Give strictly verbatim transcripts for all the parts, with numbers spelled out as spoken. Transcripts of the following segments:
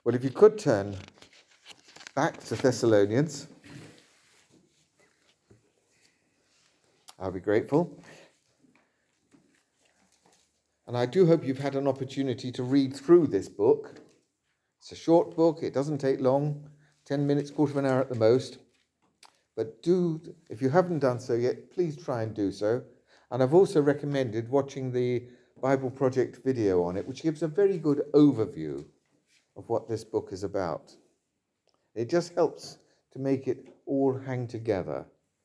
Well, if you could turn back to Thessalonians, I'll be grateful. And I do hope you've had an opportunity to read through this book. It's a short book, it doesn't take long, ten minutes, quarter of an hour at the most. But do, if you haven't done so yet, please try and do so. And I've also recommended watching the Bible Project video on it, which gives a very good overview of what this book is about. It just helps to make it all hang together.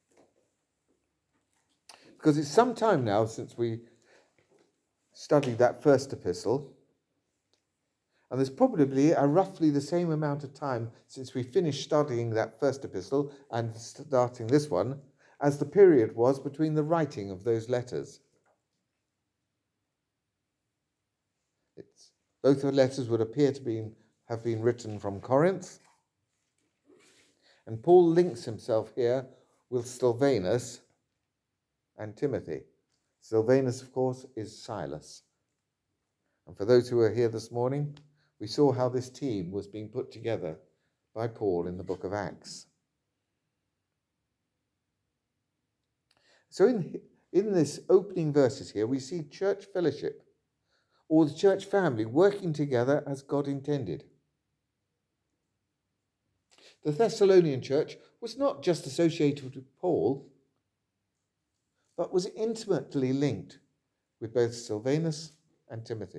Because it's some time now since we studied that first epistle, and there's probably a roughly the same amount of time since we finished studying that first epistle and starting this one as the period was between the writing of those letters. It's, both the letters would appear to be, have been written from Corinth, and Paul links himself here with Silvanus and Timothy. Silvanus, of course, is Silas. And for those who are here this morning, we saw how this team was being put together by Paul in the book of Acts. So in, in this opening verses here, we see church fellowship, or the church family working together as God intended. The Thessalonian church was not just associated with Paul, but was intimately linked with both Silvanus and Timothy.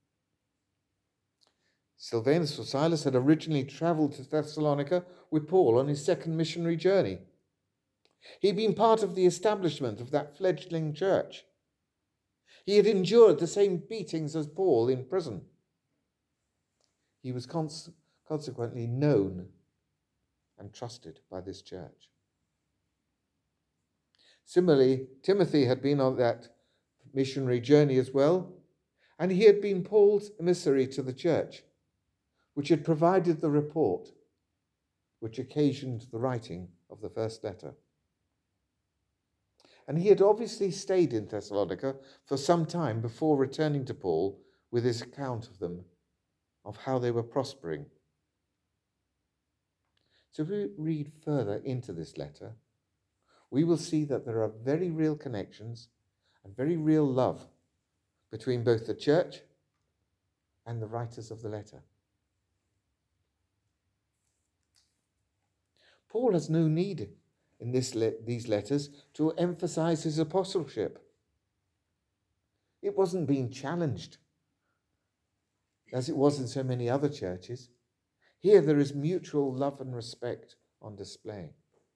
Silvanus or Silas had originally travelled to Thessalonica with Paul on his second missionary journey. He'd been part of the establishment of that fledgling church. He had endured the same beatings as Paul in prison. He was cons- consequently known and trusted by this church. Similarly, Timothy had been on that missionary journey as well, and he had been Paul's emissary to the church, which had provided the report which occasioned the writing of the first letter. And he had obviously stayed in Thessalonica for some time before returning to Paul with his account of them, of how they were prospering. So if we read further into this letter, we will see that there are very real connections and very real love between both the church and the writers of the letter. Paul has no need in this le- these letters to emphasize his apostleship. It wasn't being challenged as it was in so many other churches. Here there is mutual love and respect on display.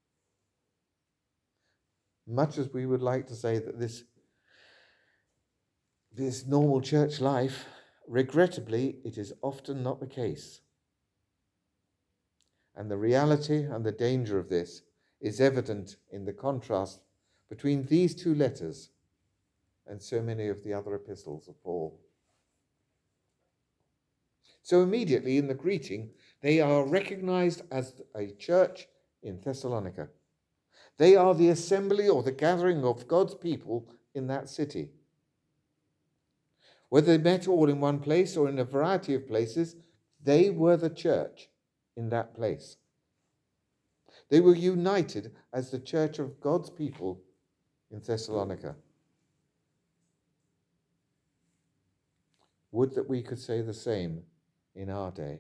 Much as we would like to say that this, this normal church life, regrettably, it is often not the case. And the reality and the danger of this is evident in the contrast between these two letters and so many of the other epistles of Paul. So immediately in the greeting, they are recognized as a church in Thessalonica. They are the assembly or the gathering of God's people in that city. Whether they met all in one place or in a variety of places, they were the church in that place. They were united as the church of God's people in Thessalonica. Would that we could say the same in our day.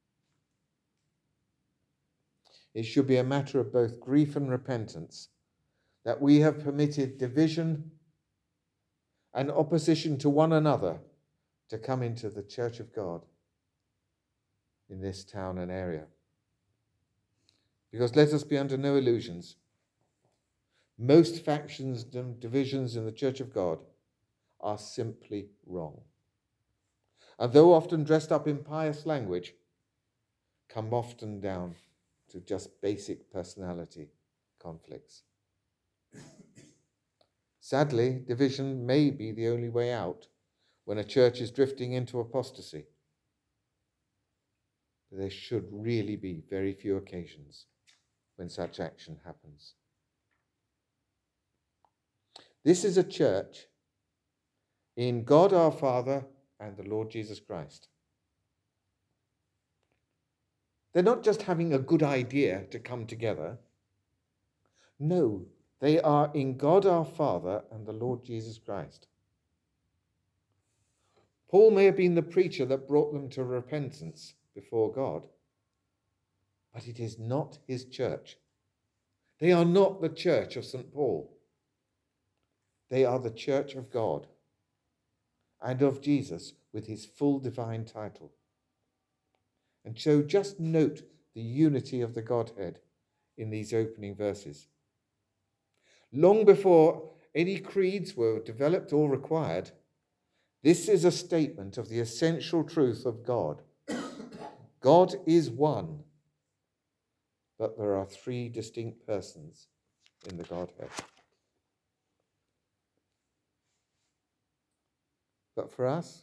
It should be a matter of both grief and repentance that we have permitted division and opposition to one another to come into the church of God in this town and area. Because let us be under no illusions. Most factions and divisions in the church of God are simply wrong. And though often dressed up in pious language, come often down to just basic personality conflicts. Sadly, division may be the only way out when a church is drifting into apostasy. But there should really be very few occasions when such action happens. This is a church in God our Father and the Lord Jesus Christ. They're not just having a good idea to come together. No, they are in God our Father and the Lord Jesus Christ. Paul may have been the preacher that brought them to repentance before God, but it is not his church. They are not the church of Saint Paul. They are the church of God and of Jesus with his full divine title. And so just note the unity of the Godhead in these opening verses. Long before any creeds were developed or required, this is a statement of the essential truth of God. God is one, but there are three distinct persons in the Godhead. But for us,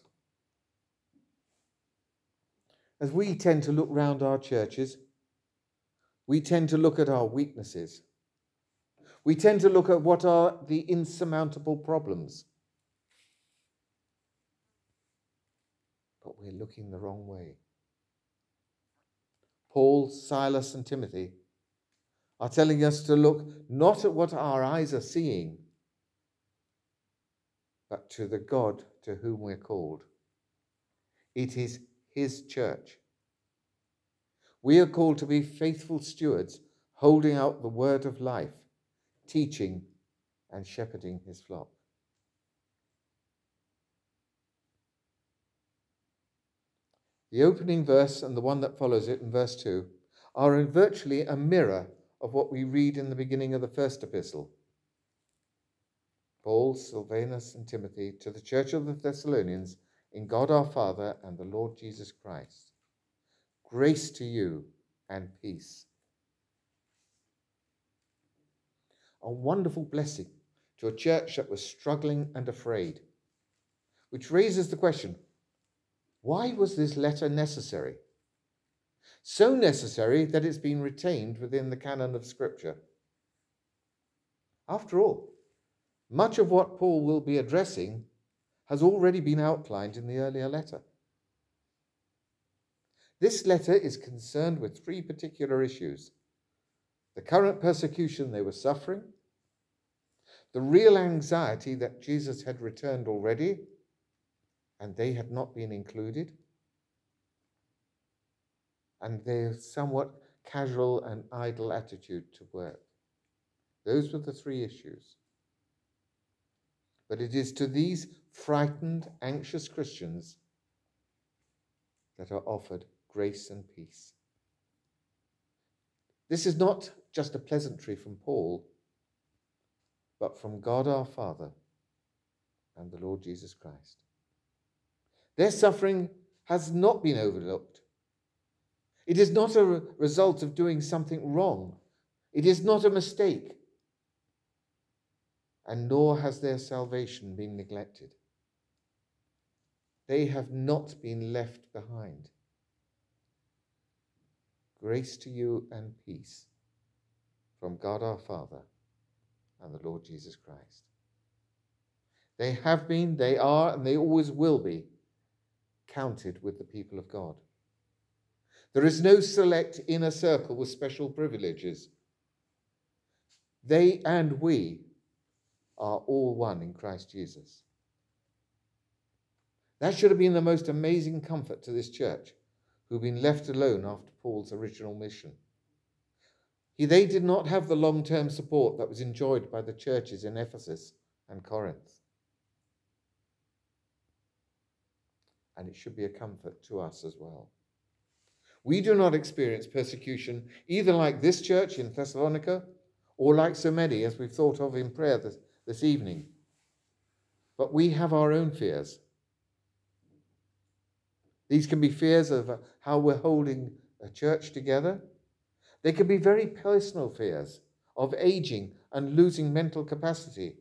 as we tend to look round our churches, we tend to look at our weaknesses. We tend to look at what are the insurmountable problems. But we're looking the wrong way. Paul, Silas, and Timothy are telling us to look not at what our eyes are seeing, but to the God to whom we're called. It is his church. We are called to be faithful stewards, holding out the word of life, teaching and shepherding his flock. The opening verse and the one that follows it in verse two are virtually a mirror of what we read in the beginning of the first epistle. Paul, Silvanus, and Timothy to the church of the Thessalonians in God our Father and the Lord Jesus Christ. Grace to you and peace. A wonderful blessing to a church that was struggling and afraid, which raises the question, why was this letter necessary? So necessary that it's been retained within the canon of Scripture. After all, much of what Paul will be addressing has already been outlined in the earlier letter. This letter is concerned with three particular issues: the current persecution they were suffering, the real anxiety that Jesus had returned already and they had not been included, and their somewhat casual and idle attitude to work. Those were the three issues. But it is to these frightened, anxious Christians that are offered grace and peace. This is not just a pleasantry from Paul, but from God our Father and the Lord Jesus Christ. Their suffering has not been overlooked. It is not a result of doing something wrong. It is not a mistake. And nor has their salvation been neglected. They have not been left behind. Grace to you and peace from God our Father and the Lord Jesus Christ. They have been, they are, and they always will be counted with the people of God. There is no select inner circle with special privileges. They and we are all one in Christ Jesus. That should have been the most amazing comfort to this church, who've been left alone after Paul's original mission. He, they did not have the long-term support that was enjoyed by the churches in Ephesus and Corinth. And it should be a comfort to us as well. We do not experience persecution either like this church in Thessalonica or like so many as we've thought of in prayer this, this evening. But we have our own fears. These can be fears of how we're holding a church together. They can be very personal fears of aging and losing mental capacity.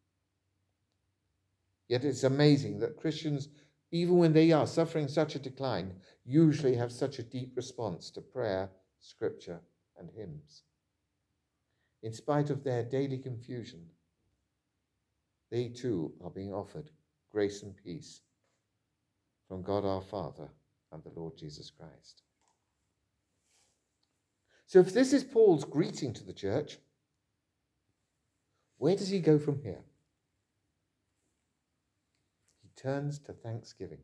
Yet it's amazing that Christians, even when they are suffering such a decline, usually have such a deep response to prayer, scripture, and hymns. In spite of their daily confusion, they too are being offered grace and peace from God our Father and the Lord Jesus Christ. So if this is Paul's greeting to the church, where does he go from here? He turns to thanksgiving.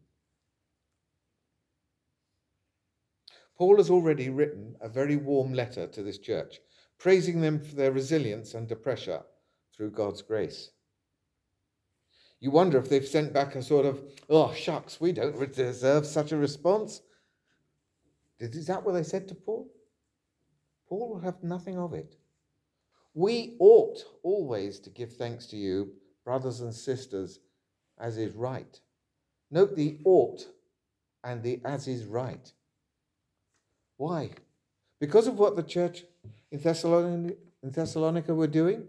Paul has already written a very warm letter to this church, praising them for their resilience under pressure through God's grace. You wonder if they've sent back a sort of, oh, shucks, we don't deserve such a response. Is that what they said to Paul? Paul will have nothing of it. We ought always to give thanks to you, brothers and sisters, as is right. Note the ought and the as is right. Why? Because of what the church in Thessalonica, in Thessalonica were doing?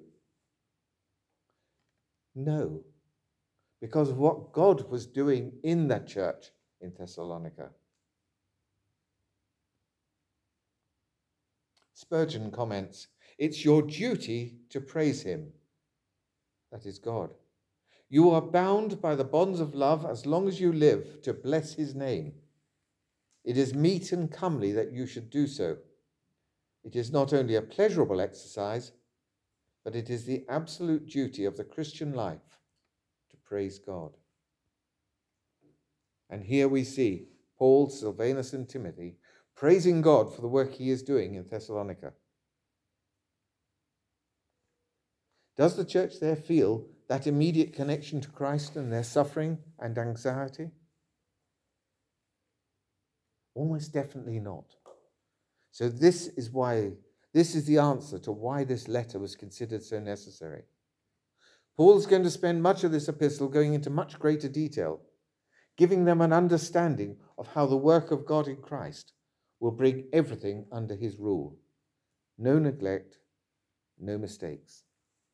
No. Because of what God was doing in that church in Thessalonica. Spurgeon comments, it's your duty to praise him. That is God. You are bound by the bonds of love as long as you live to bless his name. It is meet and comely that you should do so. It is not only a pleasurable exercise, but it is the absolute duty of the Christian life to praise God. And here we see Paul, Silvanus, and Timothy praising God for the work he is doing in Thessalonica. Does the church there feel that immediate connection to Christ and their suffering and anxiety? Almost definitely not. So this is why, this is the answer to why this letter was considered so necessary. Paul's going to spend much of this epistle going into much greater detail, giving them an understanding of how the work of God in Christ will bring everything under his rule. No neglect, no mistakes.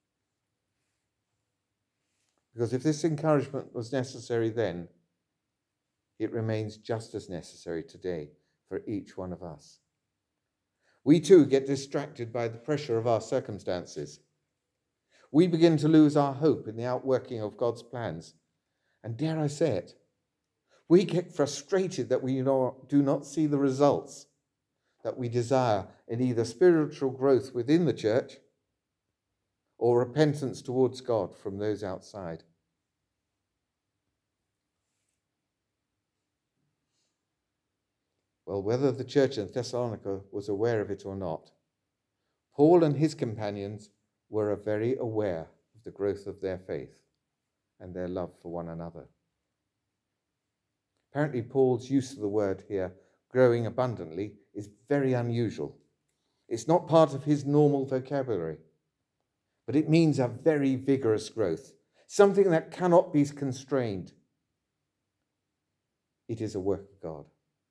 Because if this encouragement was necessary then, it remains just as necessary today for each one of us. We too get distracted by the pressure of our circumstances. We begin to lose our hope in the outworking of God's plans. And dare I say it, we get frustrated that we do not see the results that we desire in either spiritual growth within the church or repentance towards God from those outside. Well, whether the church in Thessalonica was aware of it or not, Paul and his companions were very aware of the growth of their faith and their love for one another. Apparently, Paul's use of the word here, growing abundantly, is very unusual. It's not part of his normal vocabulary, but it means a very vigorous growth, something that cannot be constrained. It is a work of God.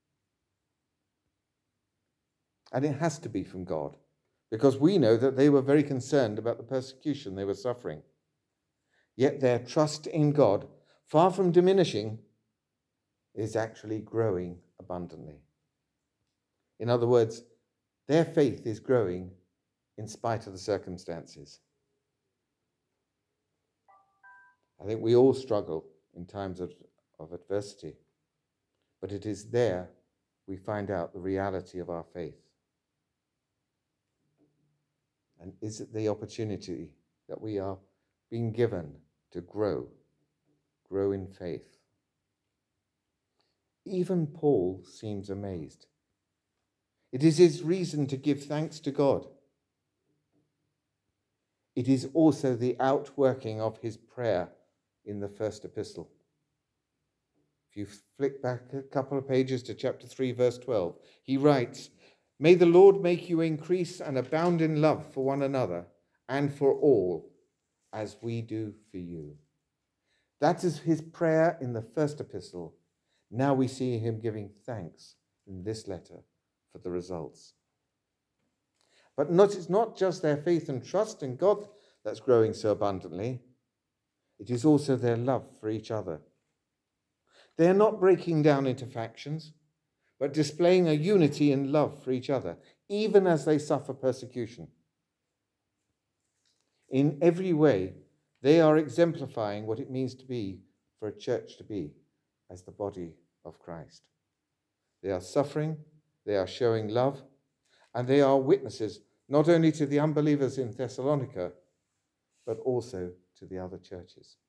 And it has to be from God, because we know that they were very concerned about the persecution they were suffering. Yet their trust in God, far from diminishing, is actually growing abundantly. In other words, their faith is growing in spite of the circumstances. I think we all struggle in times of, of adversity, but it is there we find out the reality of our faith. And is it the opportunity that we are being given to grow, grow in faith? Even Paul seems amazed. It is his reason to give thanks to God. It is also the outworking of his prayer in the first epistle. If you flick back a couple of pages to chapter three, verse twelve, he writes, "May the Lord make you increase and abound in love for one another and for all, as we do for you." That is his prayer in the first epistle. Now we see him giving thanks in this letter for the results. But not, it's not just their faith and trust in God that's growing so abundantly. It is also their love for each other. They are not breaking down into factions, but displaying a unity and love for each other, even as they suffer persecution. In every way, they are exemplifying what it means to be, for a church to be, as the body of Christ. They are suffering, they are showing love, And they are witnesses not only to the unbelievers in Thessalonica, but also to the other churches.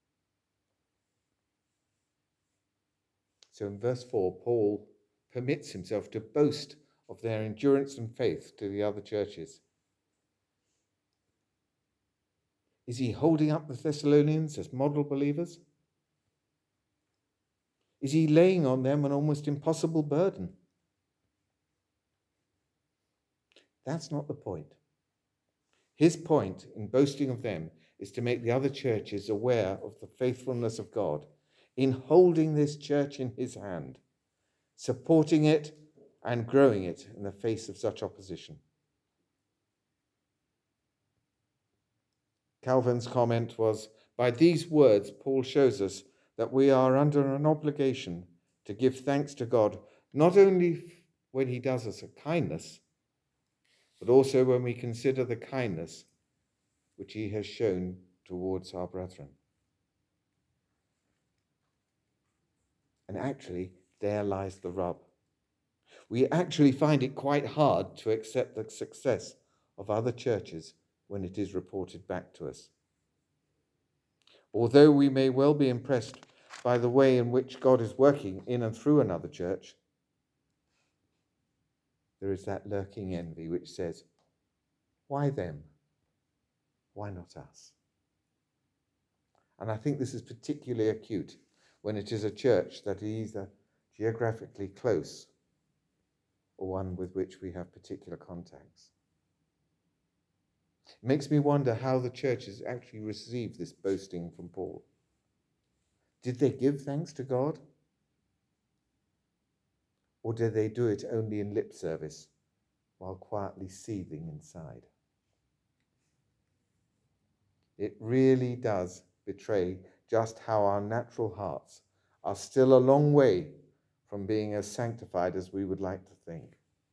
So in verse four, Paul permits himself to boast of their endurance and faith to the other churches. Is he holding up the Thessalonians as model believers? Is he laying on them an almost impossible burden? That's not the point. His point in boasting of them is to make the other churches aware of the faithfulness of God in holding this church in his hand, supporting it and growing it in the face of such opposition. Calvin's comment was, by these words, Paul shows us that we are under an obligation to give thanks to God, not only when he does us a kindness, but also when we consider the kindness which he has shown towards our brethren. And actually, there lies the rub. We actually find it quite hard to accept the success of other churches when it is reported back to us. Although we may well be impressed by the way in which God is working in and through another church, there is that lurking envy which says, why them? Why not us? And I think this is particularly acute when it is a church that is either geographically close or one with which we have particular contacts. It makes me wonder how the churches actually received this boasting from Paul. Did they give thanks to God? Or did they do it only in lip service while quietly seething inside? It really does betray just how our natural hearts are still a long way from being as sanctified as we would like to think.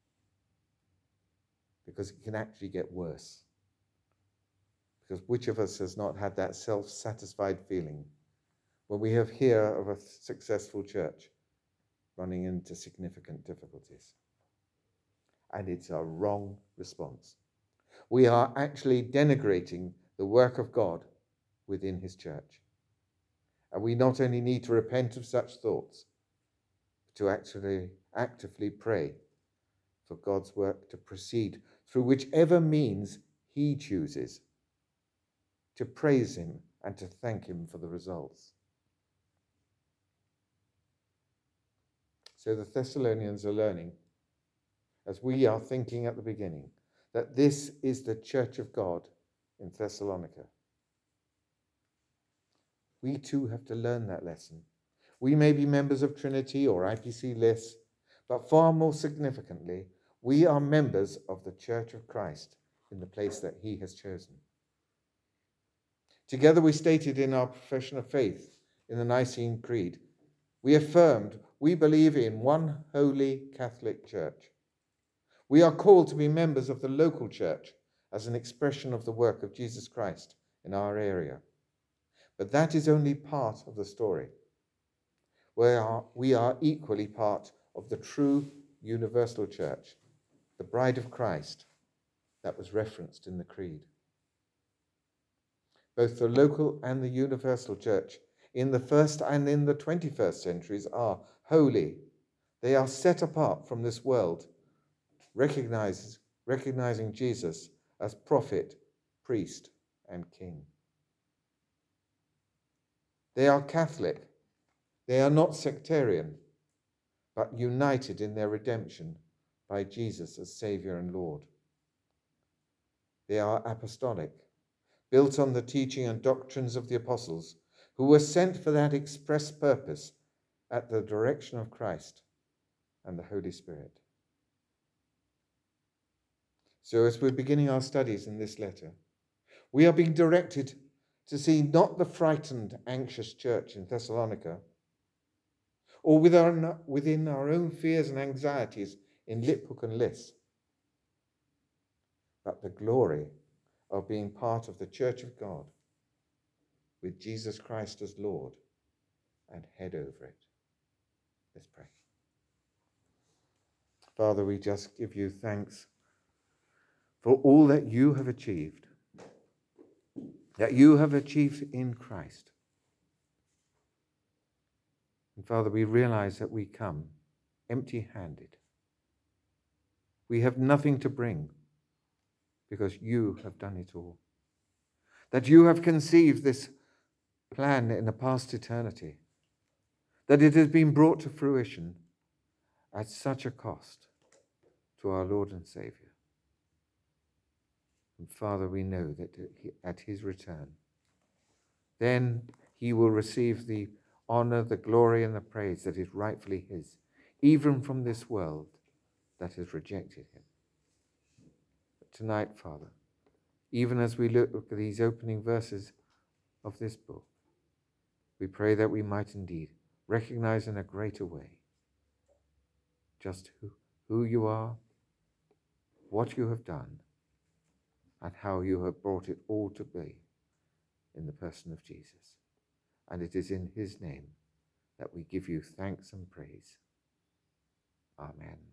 Because it can actually get worse. Because which of us has not had that self-satisfied feeling when we have hear of a successful church running into significant difficulties? And it's a wrong response. We are actually denigrating the work of God within his church. And we not only need to repent of such thoughts, but to actually actively pray for God's work to proceed through whichever means he chooses, to praise him and to thank him for the results. So the Thessalonians are learning, as we are thinking at the beginning, that this is the church of God in Thessalonica. We too have to learn that lesson. We may be members of Trinity or I P C L I S, but far more significantly, we are members of the Church of Christ in the place that he has chosen. Together we stated in our profession of faith in the Nicene Creed, we affirmed we believe in one holy Catholic Church. We are called to be members of the local church as an expression of the work of Jesus Christ in our area. But that is only part of the story. We are, we are equally part of the true universal church, the bride of Christ that was referenced in the Creed. Both the local and the universal church in the first and in the twenty-first centuries are holy. They are set apart from this world, recognizes, recognizing Jesus as prophet, priest, and king. They are Catholic. They are not sectarian, but united in their redemption by Jesus as Saviour and Lord. They are apostolic, built on the teaching and doctrines of the apostles, who were sent for that express purpose at the direction of Christ and the Holy Spirit. So as we're beginning our studies in this letter, we are being directed to see not the frightened, anxious church in Thessalonica, or within our own fears and anxieties in Liphook and Lys, but the glory of being part of the church of God with Jesus Christ as Lord and head over it. Let's pray. Father, we just give you thanks for all that you have achieved, that you have achieved in Christ. And Father, we realize that we come empty-handed. We have nothing to bring because you have done it all. That you have conceived this plan in a past eternity, that it has been brought to fruition at such a cost to our Lord and Savior. And Father, we know that at his return, then he will receive the honor, the glory, and the praise that is rightfully his, even from this world that has rejected him. But tonight, Father, even as we look at these opening verses of this book, we pray that we might indeed recognize in a greater way just who, who you are, what you have done, and how you have brought it all to be in the person of Jesus. And it is in his name that we give you thanks and praise. Amen.